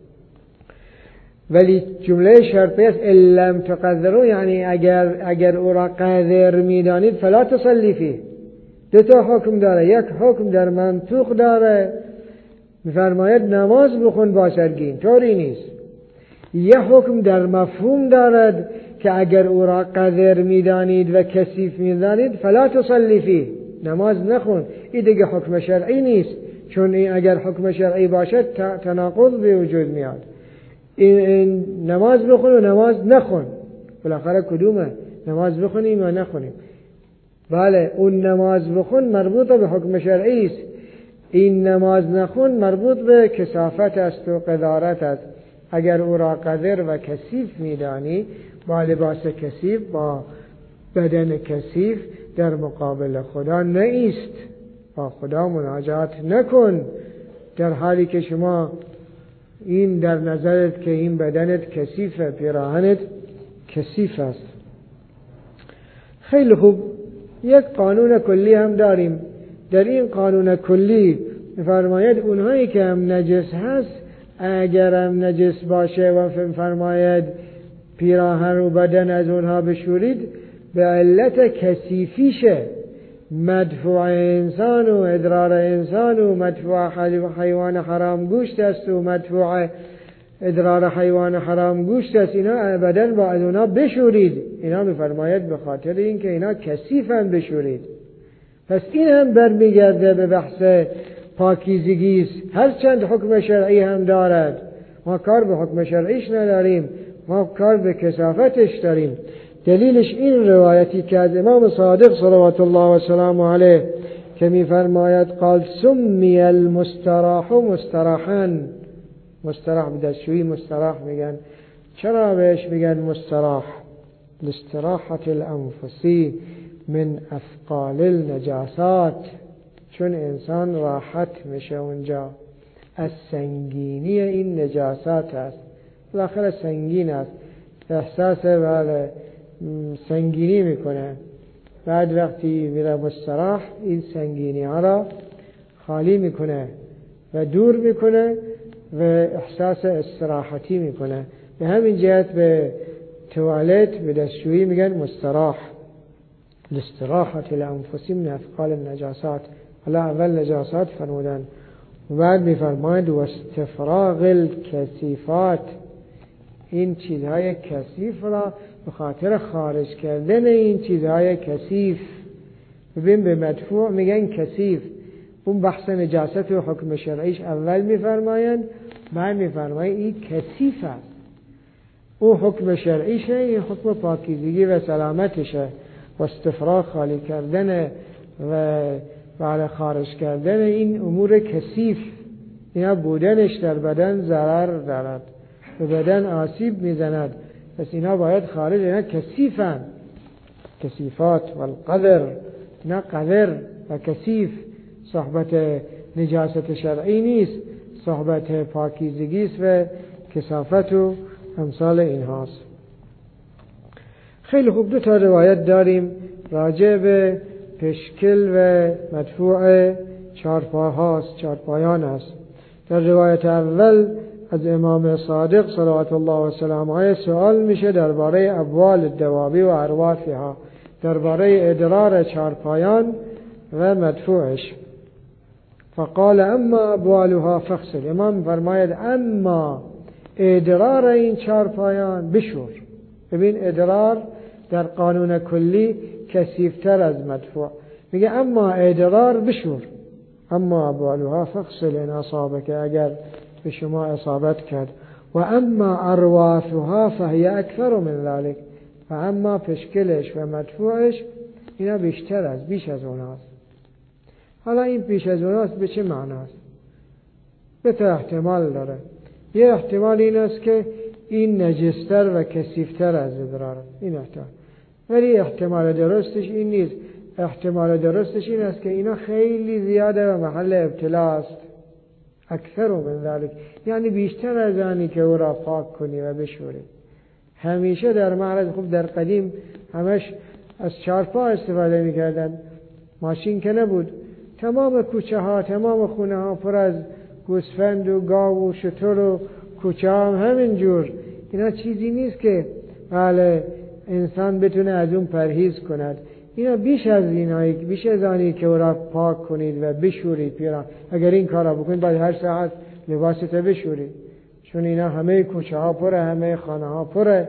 Speaker 1: ولی جمله شرطی است ان لم تقدروا، یعنی اگر او را قادر میدانید فلا تصلی فیه. دو تا حکم داره، یک حکم در منطوق داره، میفرماید نماز بخون با سرگین، طوری نیست. یک حکم در مفهوم دارد که اگر او را قادر میدانید و کثیف میدانید فلا تصلی فیه، نماز نخون. این دیگه حکم شرعی نیست، چون این اگر حکم شرعی باشد تناقض به وجود میاد. این نماز بخون و نماز نخون، بالاخره کدومه؟ نماز بخونیم یا نخونیم؟ بله اون نماز بخون مربوط به حکم شرعی است، این نماز نخون مربوط به کثافت است و قذارت است. اگر او را قذر و کثیف میدانی، با لباس کثیف، با بدن کثیف در مقابل خدا نایست، با خدا مناجات نکن، در حالی که شما این در نظرت که این بدنت کثیفه، پیراهنت کثیف است. خیلی خوب، یک قانون کلی هم داریم. در این قانون کلی فرماید اونهایی که هم نجس هست، اگر هم نجس باشه و فرماید پیراهن و بدن از اونها بشورید، به علت کثیفیشه، مدفوع انسان و ادرار انسان و مدفوع حیوان حرام گوشت است و مدفوع ادرار حیوان حرام گوشت است، اینا ابدا با از اونا بشورید. اینا میفرماید به خاطر اینکه اینا کثیفن بشورید. پس این هم برمیگرده به بحث پاکیزگی است. هرچند حکم شرعی هم دارد، ما کار به حکم شرعیش نداریم، ما کار به کثافتش داریم. دلیلش این روایتی که از امام صادق صلوات الله و سلامه علیه که میفرماید قال سمی المستراح مستراحا، مستراح به دستشویی مستراح میگن. چرا بهش میگن مستراح؟ لاستراحة الانفسی من اثقال النجاسات، چون انسان راحت میشه اونجا از سنگینی این نجاسات است. بالاخره سنگین است، احساس سنگینی میکنه. بعد وقتی میره مستراح این سنگینی ها را خالی میکنه و دور میکنه و احساس استراحتی میکنه. به همین جهت به توالت، به دستشویی میگن مستراح، لاستراحة الانفس من اثقال النجاسات. حالا اول نجاسات فرمودن و بعد میفرماید و استفراغ الکثیفات، این چیزهای کثیف را به خاطر خارج کردن این چیزهای کثیف. ببین به مدفوع میگن کثیف، اون بحث نجاست و حکم شرعیش اول میفرمایند، بعد میفرمایند این کثیف است. اون حکم شرعیشه، این حکم پاکیزگی و سلامتشه. و استفراغ خالی کردن و بعد خارج کردن این امور کثیف، اینا بودنش در بدن ضرر دارد، به بدن آسیب میزند. پس اینا باید خارج، اینا کثیفن. کثیفات و القذر، اینا قذر و کثیف صحبت نجاست شرعی نیست، صحبت پاکیزگی است و کثافت و امثال اینهاست. خیلی خوب، دو تا روایت داریم راجع به پشکل و مدفوع چارپایان است. در روایت اول از امام صادق صلوات الله و سلامه علیه سوال میشه درباره ابوال الدوابی و اروافها، درباره ادرار چارپایان و مدفوعش. فقال اما ابوالها فغسل، امام فرماید اما ادرار این چارپایان بشور. ببین ادرار در قانون کلی کثیفتر از مدفوع، میگه اما ادرار بشور. اما ابوالها فغسل ان اصابک، اگر به شما اصابت کرد. و اما اروافها فهی اکثر من ذلك، و اما پشکلش و مدفوعش اینا بیش از اوناست. حالا این بیش از اوناست به چه معناست؟ به تا احتمال داره. یه احتمال این است که این نجستر و کثیفتر از ادرار، این احتمال. ولی احتمال درستش این نیست. احتمال درستش این است که اینا خیلی زیاده و محل ابتلا است. اکثر من ذلك، یعنی بیشتر از آنی که او را پاک کنی و بشوری. همیشه در معرض، خوب در قدیم همش از چارپا استفاده میکردن، ماشین که نبود. تمام کوچه ها، تمام خونه ها پر از گوسفند و گاو و شتر و کوچه ها هم همین جور. اینا چیزی نیست که بله انسان بتونه از اون پرهیز کند. اینا بیش از آنی که او را پاک کنید و بشورید پیرا. اگر این کار را بکنید بعد هر ساعت لباست بشورید، چون اینا همه کوچه ها پره، همه خانه ها پره.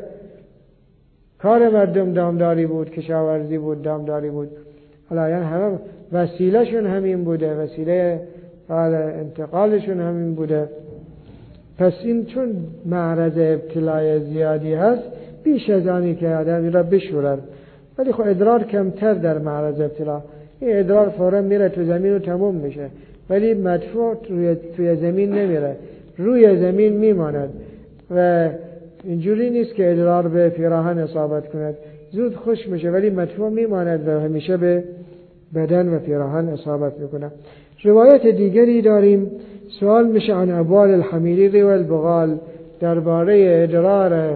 Speaker 1: کار مردم دامداری بود، کشاورزی بود، دامداری بود. حالا یعنی همه وسیله شون همین بوده، وسیله انتقالشون همین بوده. پس این چون معرض ابتلای زیادی هست، بیش از آنی که آدمی را بشورد. ولی خب ادرار کمتر در معرض ابتلا. این ادرار فورا میره تو زمین و تموم میشه، ولی مدفوع توی زمین نمیره، روی زمین میماند و اینجوری نیست که ادرار به پیراهن اصابت کند، زود خوش میشه، ولی مدفوع میماند و همیشه به بدن و پیراهن اصابت میکنه. روایت دیگری داریم، سوال میشه عن ابوال الحمیری و البغال، درباره ادرار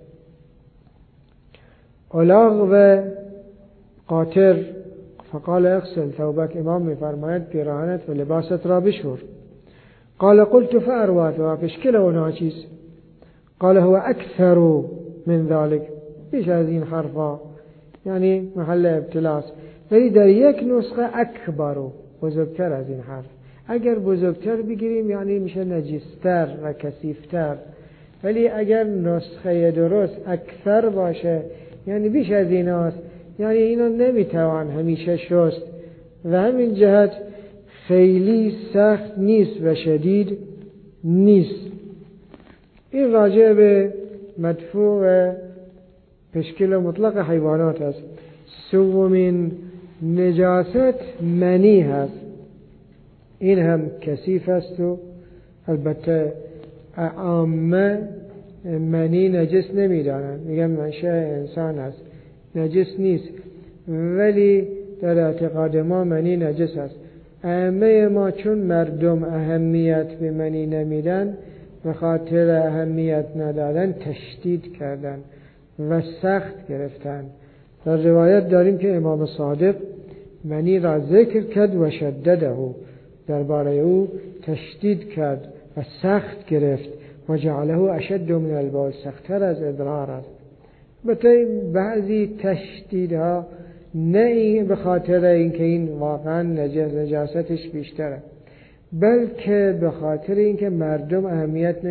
Speaker 1: الاغ و قاطر. فقال اغسل ثوبک، امام میفرماید پیراهنت و لباست را بشور. قال قلت فارواتها، اشکل اونها چیز؟ قال هو اکثر من ذلك، بیش از این حرفا، یعنی محل ابتلاس. ولی در یک نسخه اکبر، بزرگتر از این حرف. اگر بزرگتر بگیریم یعنی میشه نجستر و کثیفتر، ولی اگر نسخه درست اکثر باشه یعنی بیش از این هاست، یعنی اینو نمیتوان همیشه شست و همین جهت خیلی سخت نیست و شدید نیست. این راجع به مدفوع و پشکل مطلق حیوانات است. سومین نجاست منی هست. این هم کثیف است و البته عامه منی نجس نمیدانند، میگن منشأ انسان است، نجس نیست، ولی در اعتقاد ما منی نجس است. عامه ما چون مردم اهمیت به منی نمیدن، به خاطر اهمیت ندادن تشدید کردن و سخت گرفتن. در روایت داریم که امام صادق منی را ذکر کرد و شدده، درباره او تشدید کرد و سخت گرفت و جعله اشد من البول، سخت‌تر از ادرار است. البته بعضی تشدیدها نه به خاطر اینکه این واقعا نجاستش بیشتره، بلکه به خاطر اینکه مردم اهمیت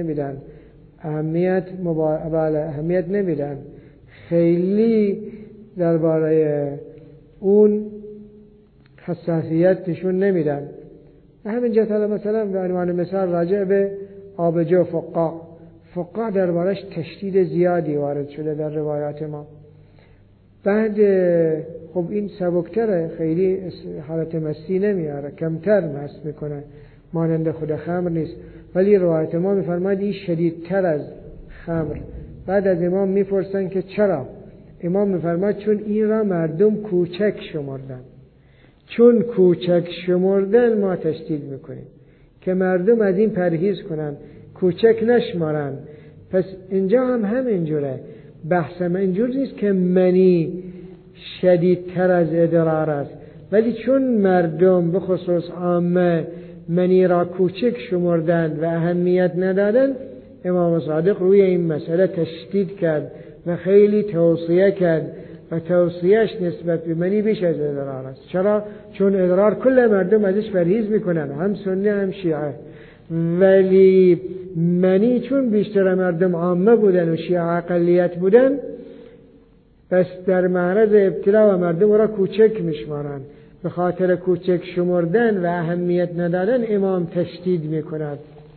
Speaker 1: نمیدن، خیلی درباره اون حساسیت نشون نمیدن. همین جهت مثلا به عنوان مثال راجع به آبجو فقاع دربارش تشدید زیادی وارد شده در روایات ما. بعد خب این سبکتره، خیلی حالت مستی نمیاره، کمتر مست میکنه، مانند خود خمر نیست، ولی روایت ما میفرماید این شدیدتر از خمر. بعد از امام میپرسن که چرا؟ امام میفرماید چون این را مردم کوچک شمردن، چون کوچک شمردن ما تشدید میکنیم که مردم از این پرهیز کنن، کوچک نشمارن. پس اینجا هم همینجوره، بحث من اینجور نیست که منی شدیدتر از ادرار است، ولی چون مردم به خصوص عامه منی را کوچک شمردن و اهمیت ندادن، امام صادق روی این مسئله تشدید کرد و خیلی توصیه کرد و توصیهش نسبت به منی بیش از ادرار است. چرا؟ چون ادرار کل مردم ازش پرهیز میکنن، هم سنی هم شیعه، ولی منی چون بیشتر مردم عامه بودن و شیعه اقلیت بودن، پس در معرض ابتلا و مردم را کوچک میشمارن. به خاطر کوچک شمردن و اهمیت ندادن امام تشدید میکند.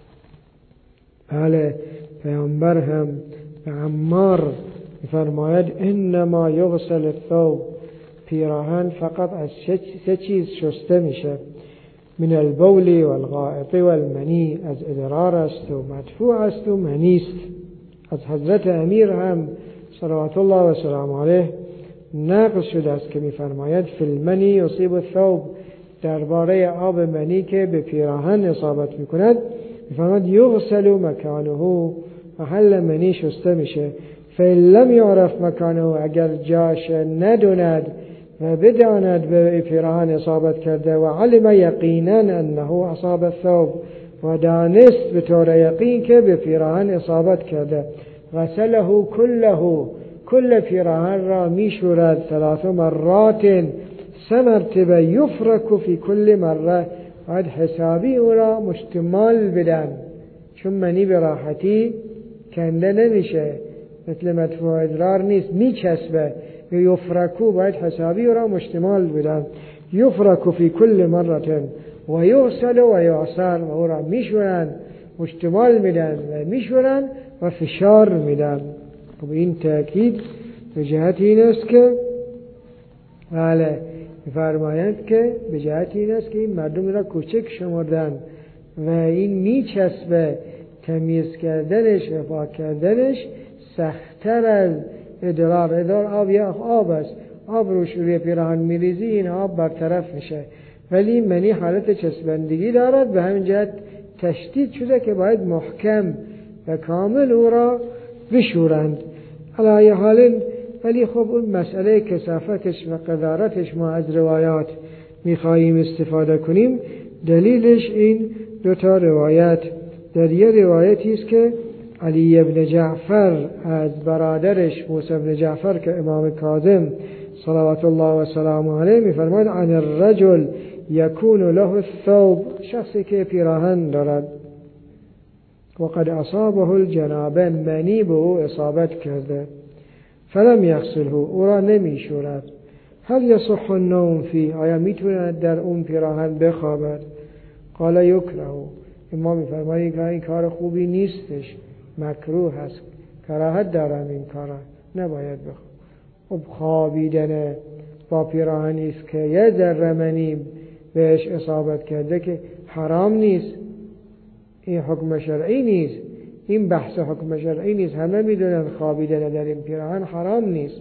Speaker 1: بله، پیامبر هم به عمار فرماید انما یغسل الثوب، پیراهن فقط از سه چیز شسته میشه، من البول والغائط والمنی، از ادرار است و مدفوع است و منی است. از حضرت امیر هم صلوات الله و سلام علیه نقل شده است که میفرماید فی المنی یصیب الثوب، درباره آب منی که به پیراهن اصابت میکند میفرماید یغسل مکانه، محل منی شسته میشه. فإن لم یعرف مکانه، اگر جاش نداند و بداند به پیراهن اصابت کرده و علم یقینا انه اصاب الثوب، و دانست به طور یقین که به پیراهن اصابت کرده، غسله کله، کل پیراهن را میشورد، 3 مرات، 3 مرتبه، یفرک فی کل مره، باید حسابی او را مشتمال بدن، چون منی به راحتی کنده نمیشه، مثل مدفوع ادرار نیست، میچسبه. یفرکو باید حسابی او را مشتمال بدن، یفرک فی کل مره و یغسل و یعصر، و او را میشورن، مشتمال میدن و میشورن و فشار میدن. خب این تأکید به جهت این است که بله فرمایند که به جهت این است که این مردم را کوچک شمردن و این میچسبه، تمیز کردنش و پاک کردنش سخت‌تر از ادرار. ادرار آب یا آب است، آب روی پیراهن میریزی این آب برطرف میشه، ولی منی حالت چسبندگی دارد، به همین جهت تشدید شده که باید محکم و کامل او را بشورند. علی حال ولی خب اون مسئله کثافتش و قدارتش ما از روایات میخواییم استفاده کنیم. دلیلش این دوتا روایت، در یه روایتی است که علی ابن جعفر از برادرش موسی ابن جعفر که امام کاظم صلوات الله و سلامه علیه میفرماد عن الرجل یکون له الثوب، شخصی که پیراهن دارد، وقد اصابه الجنابه، منی به او اصابت کرده، فلم یغسله، او را نمی شورد، هل یصح النوم فیه، آیا میتواند در اون پیراهن بخوابد؟ قال یکره، امام میفرماید که این کار خوبی نیستش، مکروه هست، کراهت دارم این کارا، نباید بخواب. خب خوابیدن با پیراهنی است که یه ذره منی بهش اصابت کرده که حرام نیست، این حکم شرعی نیست، این بحث حکم شرعی نیست، همه میدونن خوابیدن در این پیراهن حرام نیست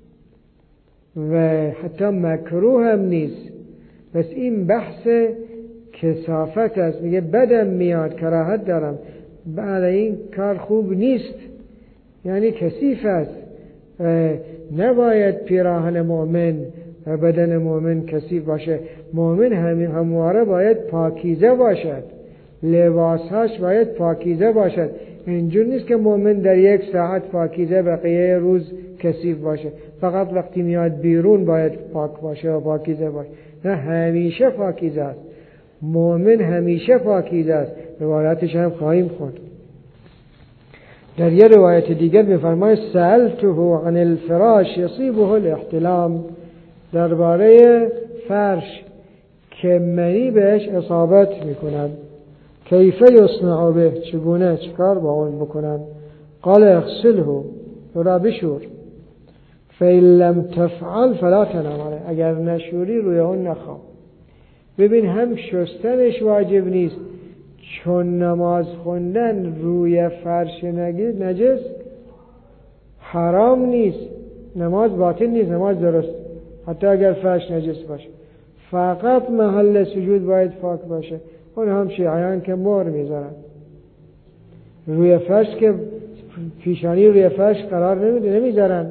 Speaker 1: و حتی مکروه هم نیست، بس این بحث کثافت است، میگه بدم میاد، کراهت دارم، بعد این کار خوب نیست، یعنی کثیف است، نباید پیراهن مؤمن و بدن مؤمن کثیف باشه. مؤمن همواره باید پاکیزه باشد، لباسهاش باید پاکیزه باشد. اینجور نیست که مؤمن در یک ساعت پاکیزه بقیه روز کثیف باشه، فقط وقتی میاد بیرون باید پاک باشه و پاکیزه باشه. نه، همیشه پاکیزه است، مؤمن همیشه پاکیزه است. روایاتش هم خواهیم خوند. در یه روایت دیگر می‌فرماید سألته عن الفراش یصیبه الاحتلام، درباره فرش که منی بهش اصابت میکند، کیف یصنع به، چگونه چکار با اون بکنم؟ قال اغسله، او را بشور، فإن لم تفعل فلا تنام علیه، اگر نشوری روی اون نخواب. ببین هم شستنش واجب نیست، چون نماز خوندن روی فرش نجس حرام نیست، نماز باطل نیست، نماز درست، حتی اگر فرش نجس باشه، فقط محل سجود باید پاک باشه. اون هم شیعیان که مهر میذارن روی فرش، که پیشانی روی فرش قرار نمیذارن،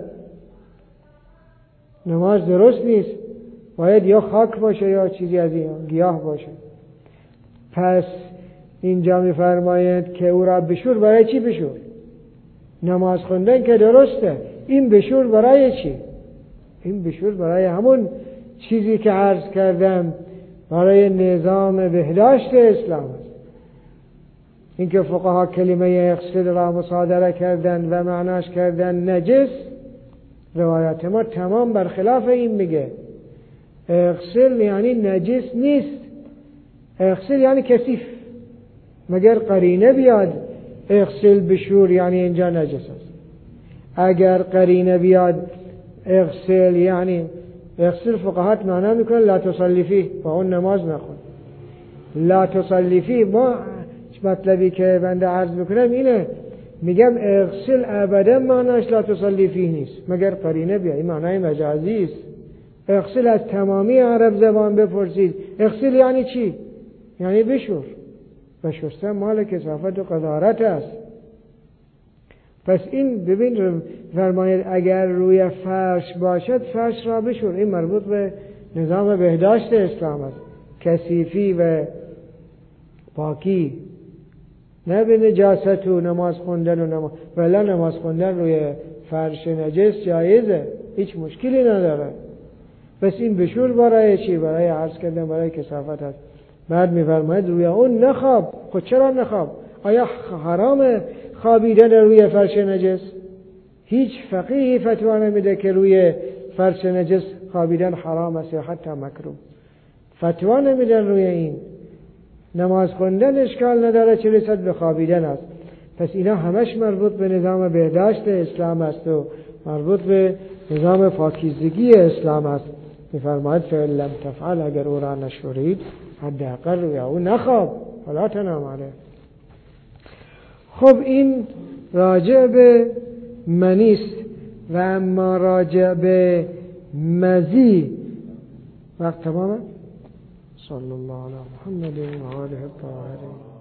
Speaker 1: نماز درست نیست، باید یا خاک باشه یا چیزی از این گیاه باشه. پس اینجا میفرماید که او را بشور. برای چی بشور؟ نماز خوندن که درسته، این بشور برای چی؟ این بشور برای همون چیزی که عرض کردم، برای نظام بهداشت اسلام است. این که فقها کلمه اغسل را مصادره کردن و معناش کردن نجس، روایات ما تمام برخلاف این میگه. اغسل یعنی نجس نیست، اغسل یعنی کثیف، مگر قرینه بیاد اغسل بشور یعنی اینجا نجس است. اگر قرینه بیاد اغسل یعنی اغسل، فقهات معنا میکنن لا تصلی فیه، با اون نماز نخون. لا تصلی فیه، ما مطلبی که بنده عرض میکنم اینه، میگم اغسل ابدا معناش لا تصلی فیه نیست مگر قرینه بیاد، این معنای مجازی است. اغسل از تمامی عرب زبان بپرسید اغسل یعنی چی؟ یعنی بشور، و شستن مال کثافت و قذارت است. پس این ببین فرماید اگر روی فرش باشد فرش را بشور، این مربوط به نظام بهداشت اسلام است، کثیفی و پاکی، نه به نجاست و نماز خوندن و ولی نماز خوندن روی فرش نجس جایزه، هیچ مشکلی نداره. پس این بشور برای چی؟ برای عرض کردن برای کثافت است. بعد میفرماید روی اون نخواب. خود چرا نخواب؟ آیا حرام خوابیدن روی فرش نجس؟ هیچ فقیهی فتوا نمیده که روی فرش نجس خوابیدن حرام است یا حتی مکروه، فتوا نمیدن روی این. نماز خوندن اشکال نداره چه رسد به خوابیدن است. پس اینا همش مربوط به نظام بهداشت اسلام است و مربوط به نظام پاکیزگی اسلام است. میفرماید فإن لم تفعل، اگر او را نشورید حداقل روی او نخواب، فلا تنام علیه. خب این راجع به منی است. و اما راجع به مزید وقت تمامه. صلی الله علی محمد و آله الطاهرین.